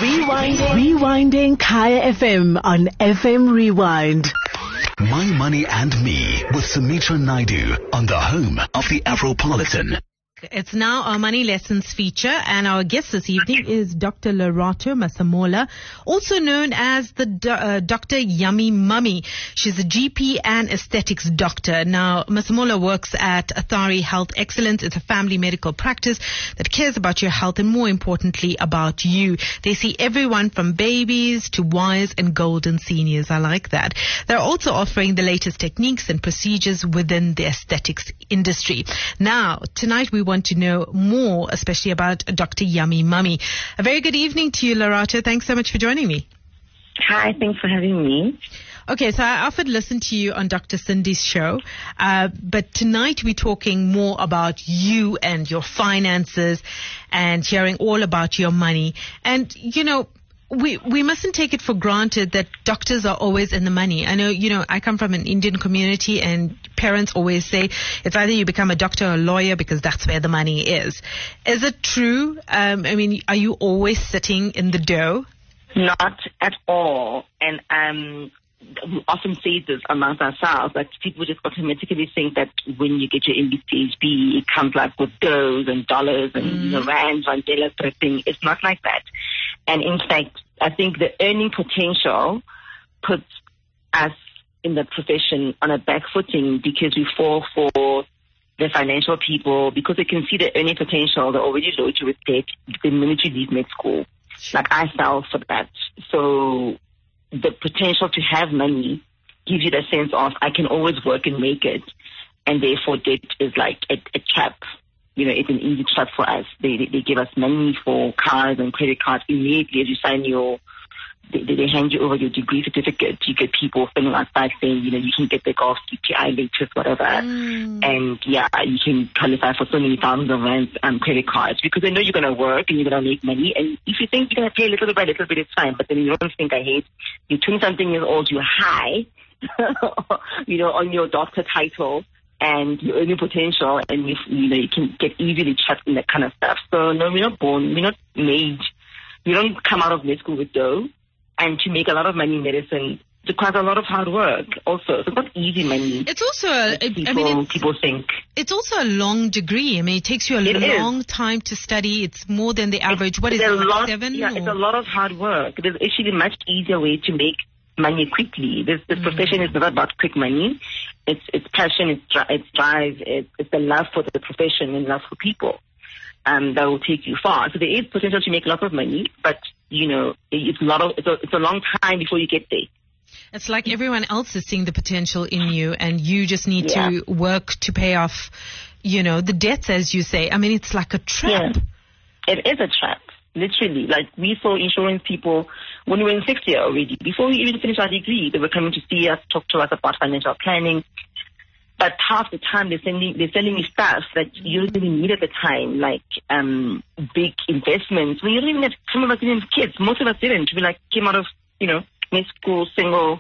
Rewinding Kaya FM on FM Rewind. My Money and Me with Sumitra Naidu on the home of the Afropolitan. It's now our Money Lessons feature, and our guest this evening is Dr. Lerato Masemola, also known as the Dr. Yummy Mummy. She's a GP and aesthetics doctor. Now, Masemola works at Athari Health Excellence. It's a family medical practice that cares about your health and, more importantly, about you. They see everyone from babies to wise and golden seniors. I like that. They're also offering the latest techniques and procedures within the aesthetics industry. Now, tonight we want to know more, especially about Dr. Yummy Mummy. A very good evening to you, Lerato. Thanks so much for joining me. Hi, thanks for having me. Okay, so I often listen to you on Dr. Cindy's show, but tonight we're talking more about you and your finances and hearing all about your money. And, you know, we mustn't take it for granted that doctors are always in the money. I know, I come from an Indian community, and parents always say it's either you become a doctor or a lawyer because that's where the money is. Is it true? Are you always sitting in the dough? Not at all. And we often say this amongst ourselves, that people just automatically think that when you get your MBCHB, it comes like with doughs and dollars and rands on daily thing. It's not like that. And in fact, I think the earning potential puts us in the profession on a back footing, because we fall for the financial people, because they can see the earning potential. They already load you with debt the minute you leave med school. Like, I fell for that. So the potential to have money gives you the sense of, I can always work and make it. And therefore debt is like a trap. It's an easy trap for us. They give us money for cars and credit cards immediately as you sign they hand you over your degree certificate. You get people filling outside saying, you can get the golf CPI latest, whatever. And yeah, you can qualify for so many thousands of rands credit cards, because they know you're going to work and you're going to make money. And if you think you're going to pay a little bit by little bit, it's fine. But then you don't think ahead. You're 20-something years old, you're high, on your doctor title and your earning potential, and you can get easily trapped in that kind of stuff. So no, we're not born, we're not made, we don't come out of med school with dough. And to make a lot of money in medicine requires a lot of hard work also. So it's not easy money. It's also, people think. It's also a long degree. It takes you a long time to study. It's more than the average. What is it, like 7? Yeah, it's a lot of hard work. There's actually a much easier way to make money quickly. This profession is not about quick money. It's passion, it's drive, it's the love for the profession and love for people. That will take you far. So there is potential to make lots of money, but it's a long time before you get there. It's like everyone else is seeing the potential in you, and you just need to work to pay off, the debts, as you say. It's like a trap. Yeah. It is a trap, literally. Like, we saw insurance people when we were in 6th year already. Before we even finished our degree, they were coming to see us, talk to us about financial planning. But half the time they're sending me stuff that you don't even need at the time, like big investments. When you don't even have, some of us didn't have kids. Most of us didn't. We came out of, med school, single,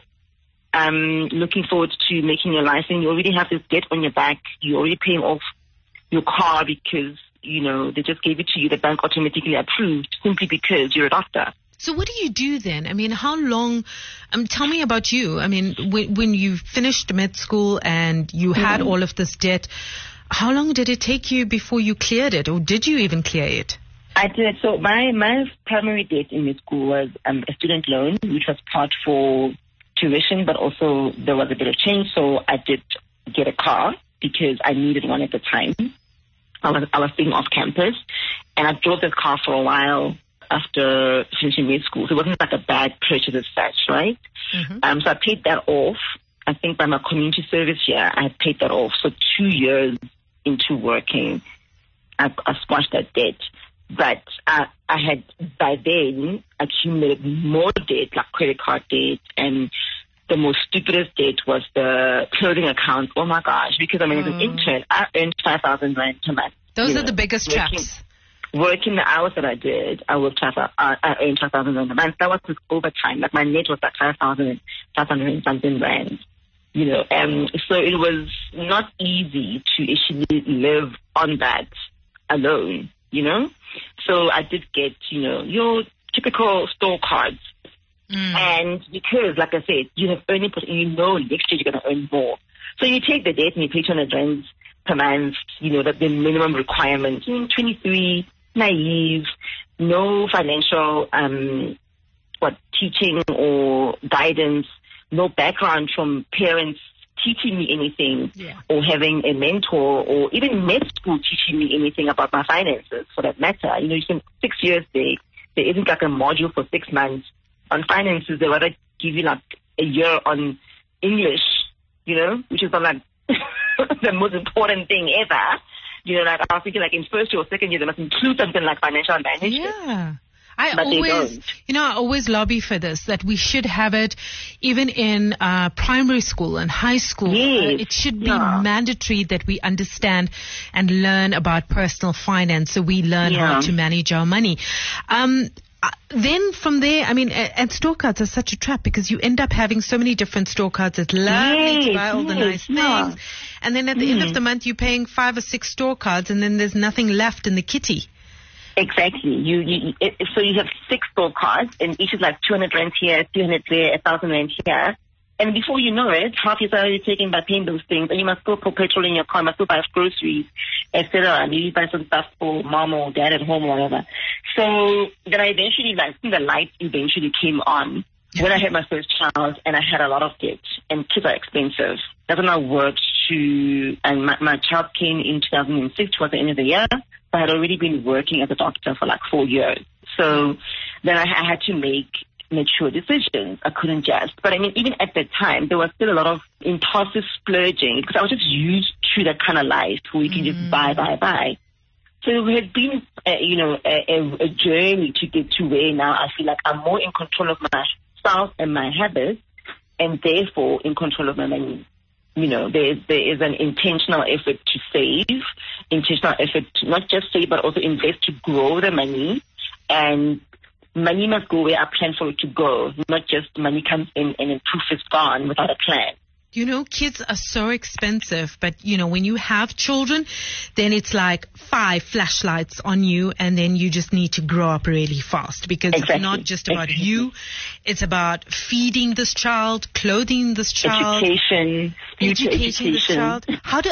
looking forward to making your life, and you already have this debt on your back. You're already paying off your car because, they just gave it to you. The bank automatically approved simply because you're a doctor. So what do you do then? How long, tell me about you. When you finished med school and you had all of this debt, how long did it take you before you cleared it, or did you even clear it? I did. So my primary debt in med school was a student loan, which was part for tuition, but also there was a bit of change. So I did get a car because I needed one at the time. I was staying off campus, and I drove this car for a while after finishing med school. So it wasn't like a bad purchase as such, right? So I paid that off. I think by my community service year, I had paid that off. So 2 years into working, I squashed that debt. But I had by then accumulated more debt, like credit card debt, and the most stupidest debt was the clothing account. Oh my gosh, because as an intern, I earned 5,000 rand a month. Those are the biggest traps. Working the hours that I did, I earned 5,000 rand a month. That was with overtime. Like, my net was like 5,000 and something rand. So it was not easy to actually live on that alone. So I did get, your typical store cards. And because, like I said, you have earning potential, you know next year you're going to earn more. So you take the debt and you pay 200 rand per month, the minimum requirement. 23, naive, no financial, teaching or guidance, no background from parents teaching me anything, or having a mentor, or even med school teaching me anything about my finances, for that matter. You spend 6 years there. There isn't like a module for 6 months on finances. They rather give you like a year on English, which is not like the most important thing ever. Like I was thinking, like in first year or second year, they must include something like financial management. Yeah. I always lobby for this, that we should have it even in primary school and high school. Yes. It should be mandatory that we understand and learn about personal finance, so we learn how to manage our money. Then from there, and store cards are such a trap, because you end up having so many different store cards. It's lovely to buy all the nice things. And then at the end of the month, you're paying 5 or 6 store cards, and then there's nothing left in the kitty. Exactly. So you have 6 store cards, and each is like 200 rand here, 300 there, 1,000 rand here. And before you know it, half your salary is taken by paying those things, and you must still put petrol in your car, you must still buy groceries, etc. Maybe buy some stuff for mom or dad at home or whatever. So then I eventually, the light eventually came on when I had my first child, and I had a lot of debt, and kids are expensive. That's when I worked and my child came in 2006 towards the end of the year. I had already been working as a doctor for like 4 years. So then I had to make mature decisions. I couldn't just. But even at that time, there was still a lot of impulsive splurging, because I was just used to that kind of life where you can just buy. So it had been, a journey to get to where now I feel like I'm more in control of myself and my habits, and therefore in control of my money. There is an intentional effort to save, intentional effort to not just save, but also invest to grow the money. And money must go where I plan for it to go, not just money comes in and poof, it's gone without a plan. Kids are so expensive, but, when you have children, then it's like 5 flashlights on you, and then you just need to grow up really fast, because it's not just about you. It's about feeding this child, clothing this child. Education. This child.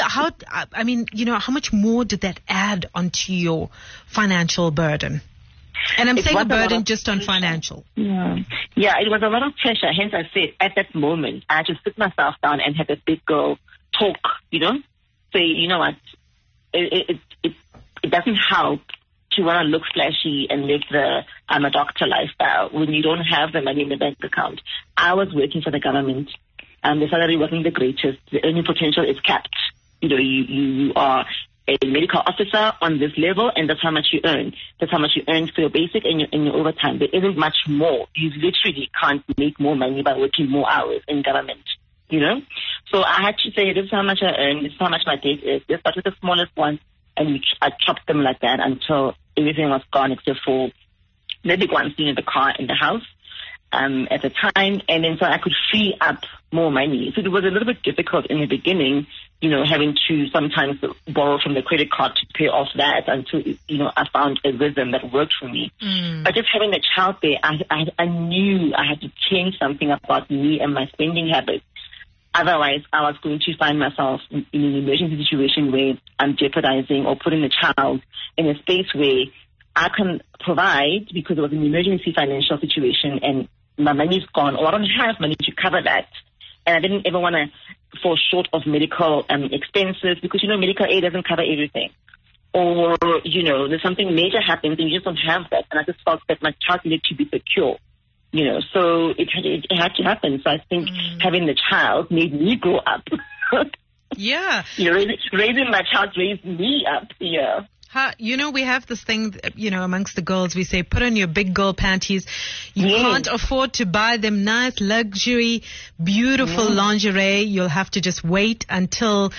How much more did that add onto your financial burden? And I'm saying a burden just on financial. Yeah, it was a lot of pressure. Hence, I said at that moment, I had to sit myself down and have a big girl talk, say, you know what, it doesn't help to want to look flashy and live I'm a doctor lifestyle when you don't have the money in the bank account. I was working for the government. The salary wasn't the greatest. The earning potential is capped. You are a medical officer on this level, and that's how much you earn. That's how much you earn for your basic and your overtime. There isn't much more. You literally can't make more money by working more hours in government, So I had to say, this is how much I earn, this is how much my debt is. Let's start with the smallest one, and I chopped them like that until everything was gone except for the big ones, the car and the house at the time. And then so I could free up more money. So it was a little bit difficult in the beginning, having to sometimes borrow from the credit card to pay off that until, I found a rhythm that worked for me. But just having the child there, I knew I had to change something about me and my spending habits. Otherwise, I was going to find myself in an emergency situation where I'm jeopardizing or putting the child in a space where I can provide, because it was an emergency financial situation and my money's gone, or I don't have money to cover that. And I didn't ever want to fall short of medical expenses, because, medical aid doesn't cover everything. Or, there's something major happens and you just don't have that. And I just felt that my child needed to be secure, so it had to happen. So I think having the child made me grow up. Yeah. Raising my child raised me up. Yeah. We have this thing, amongst the girls, we say, put on your big girl panties. You can't afford to buy them nice, luxury, beautiful lingerie. You'll have to just wait until,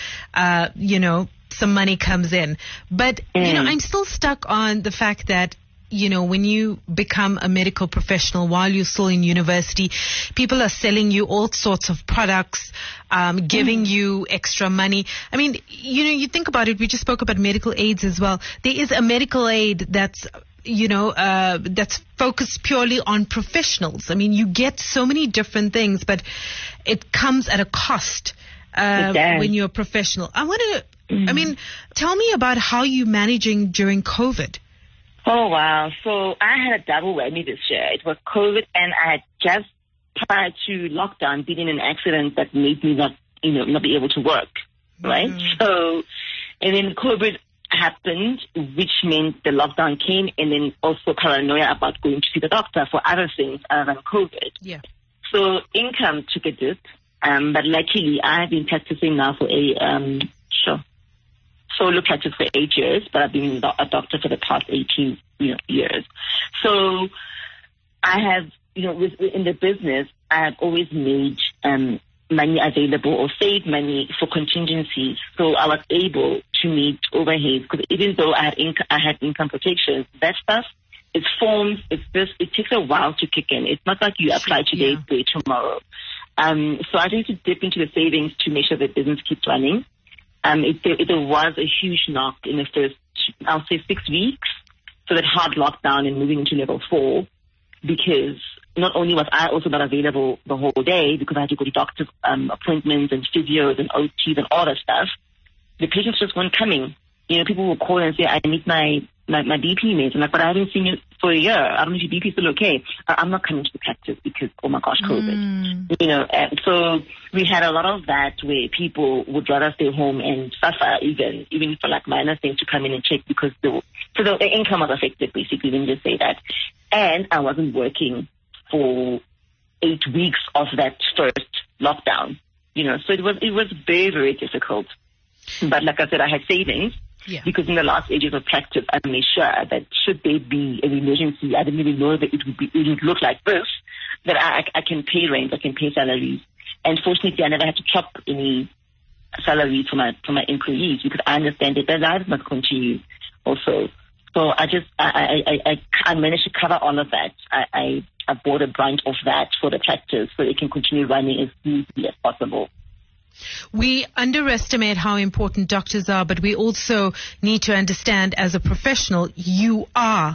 some money comes in. But, I'm still stuck on the fact that, when you become a medical professional while you're still in university, people are selling you all sorts of products, giving you extra money. You think about it, we just spoke about medical aids as well. There is a medical aid that's that's focused purely on professionals. I mean, you get so many different things, but it comes at a cost when you're a professional. Tell me about how you're managing during COVID. Oh, wow. So I had a double whammy this year. It was COVID, and I had just prior to lockdown been in an accident that made me not be able to work, right? So, and then COVID happened, which meant the lockdown came, and then also paranoia about going to see the doctor for other things other than COVID. Yeah. So income took a dip, but luckily I have been practicing now for solo practice for 8 years, but I've been a doctor for the past 18 years. So I have, in the business, I have always made money available or saved money for contingencies. So I was able to meet overheads, because even though I had income protection, that stuff, it's forms, it takes a while to kick in. It's not like you apply today, pay tomorrow. So I need to dip into the savings to make sure the business keeps running. It was a huge knock in the first, I'll say 6 weeks. So that hard lockdown and moving into level 4, because not only was I also not available the whole day because I had to go to doctor's appointments and physios and OTs and all that stuff, the patients just weren't coming. People will call and say, I need my BP meds. I'm like, but I haven't seen you for a year. I don't know if your BP is still okay. I'm not coming to the practice because, oh my gosh, COVID. And so we had a lot of that where people would rather stay home and suffer even for like minor things to come in and check, because the income was affected, basically, let me just say that. And I wasn't working for 8 weeks of that first lockdown, so it was very, very difficult. But like I said, I had savings. Yeah. Because in the last ages of practice, I made sure that should there be an emergency, I didn't even know that it would look like this, that I can pay rent, I can pay salaries. And fortunately, I never had to chop any salaries for my employees, because I understand that their lives must continue also. So I managed to cover all of that. I bought a brunt of that for the practice so it can continue running as smoothly as possible. We underestimate how important doctors are, but we also need to understand, as a professional, you are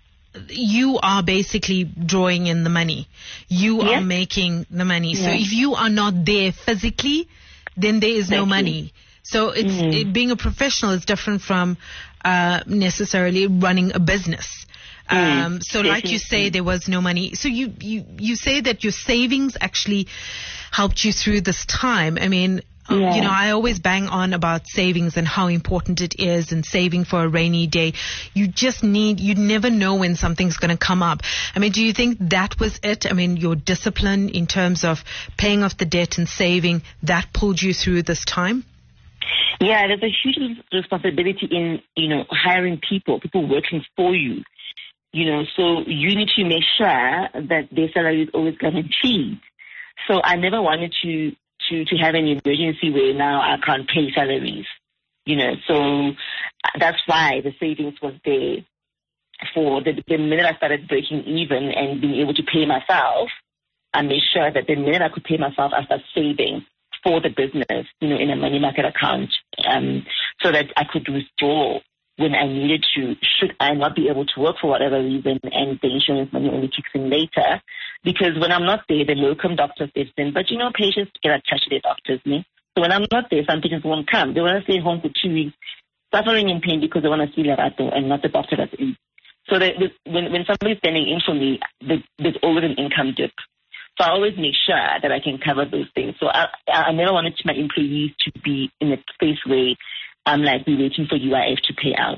basically drawing in the money. You are making the money. So if you are not there physically, then there is no money. So being a professional is different from necessarily running a business. So like you say, there was no money. So you say that your savings actually helped you through this time. I mean, I always bang on about savings and how important it is, and saving for a rainy day. You never know when something's going to come up. I mean, do you think that was it? I mean, your discipline in terms of paying off the debt and saving, that pulled you through this time? Yeah, there's a huge responsibility in, hiring people working for you. So you need to make sure that their salary is always guaranteed. So I never wanted to have an emergency where now I can't pay salaries. So that's why the savings was there for the minute I started breaking even and being able to pay myself. I made sure that the minute I could pay myself, I started saving for the business, in a money market account, so that I could withdraw when I needed to, should I not be able to work for whatever reason, and the insurance money only kicks in later. Because when I'm not there, the locum doctor steps in. But patients get attached to their doctors, me. So when I'm not there, some patients won't come. They want to stay home for 2 weeks, suffering in pain because they want to see Lerato and not the doctor that's in. So when somebody's standing in for me, there's always an income dip. So I always make sure that I can cover those things. So I never wanted my employees to be in a space where I'm like, we're waiting for UIF to pay out,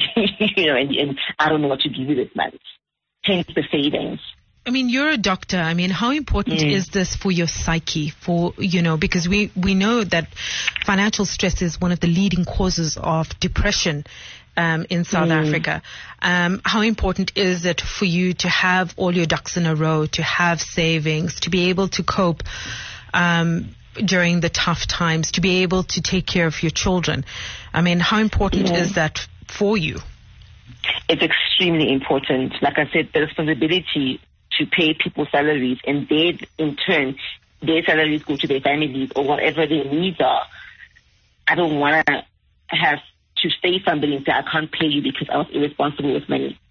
and I don't know what to do with this month. Hence the savings. I mean, you're a doctor. I mean, how important is this for your psyche? Because we know that financial stress is one of the leading causes of depression in South Africa. How important is it for you to have all your ducks in a row, to have savings, to be able to cope during the tough times, to be able to take care of your children? I mean, how important is that for you? It's extremely important. Like I said, the responsibility to pay people's salaries, and they, in turn, their salaries go to their families or whatever their needs are. I don't want to have to say somebody and say, I can't pay you because I was irresponsible with money.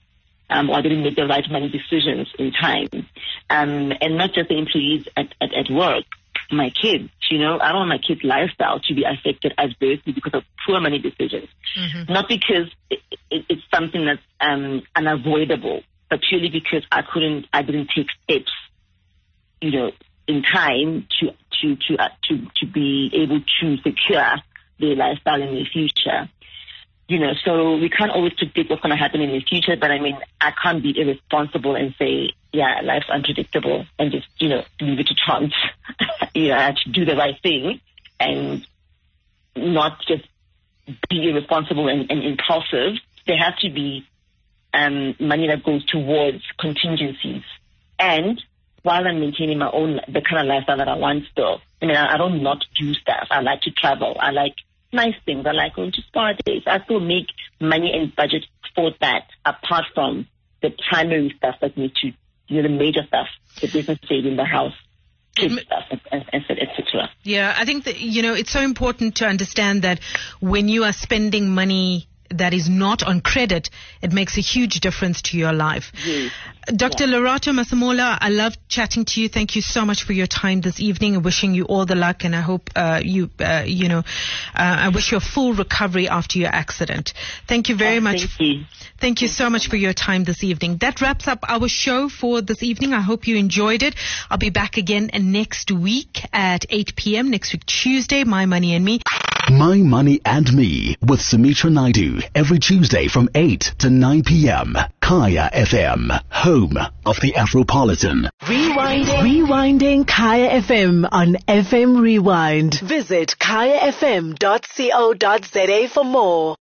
or I didn't make the right money decisions in time. And not just the employees at work, my kids, I don't want my kids' lifestyle to be affected adversely because of poor money decisions. Mm-hmm. Not because it's something that's unavoidable, but purely because I didn't take steps, in time to be able to secure their lifestyle in the future. So we can't always predict what's going to happen in the future, but I can't be irresponsible and say, yeah, life's unpredictable and just, leave it to chance. I have to do the right thing and not just be irresponsible and impulsive. There has to be money that goes towards contingencies. And while I'm maintaining the kind of lifestyle that I want still, I don't not do stuff. I like to travel. I like nice things. I like going to spa days. I still make money and budget for that apart from the primary stuff that need to, the major stuff, the business saving, the house, kids stuff, etc. Yeah, I think that, it's so important to understand that when you are spending money that is not on credit, it makes a huge difference to your life. Yes. Dr. Lerato Masemola, I love chatting to you. Thank you so much for your time this evening and wishing you all the luck. And I hope I wish you a full recovery after your accident. Thank you very much. Thank you. Thank you so much for your time this evening. That wraps up our show for this evening. I hope you enjoyed it. I'll be back again next week at 8 p.m. next week, Tuesday, My Money and Me. My Money and Me with Sumitra Naidu every Tuesday from 8 to 9 p.m. Kaya FM, home of the Afropolitan. Rewinding Kaya FM on FM Rewind. Visit kayafm.co.za for more.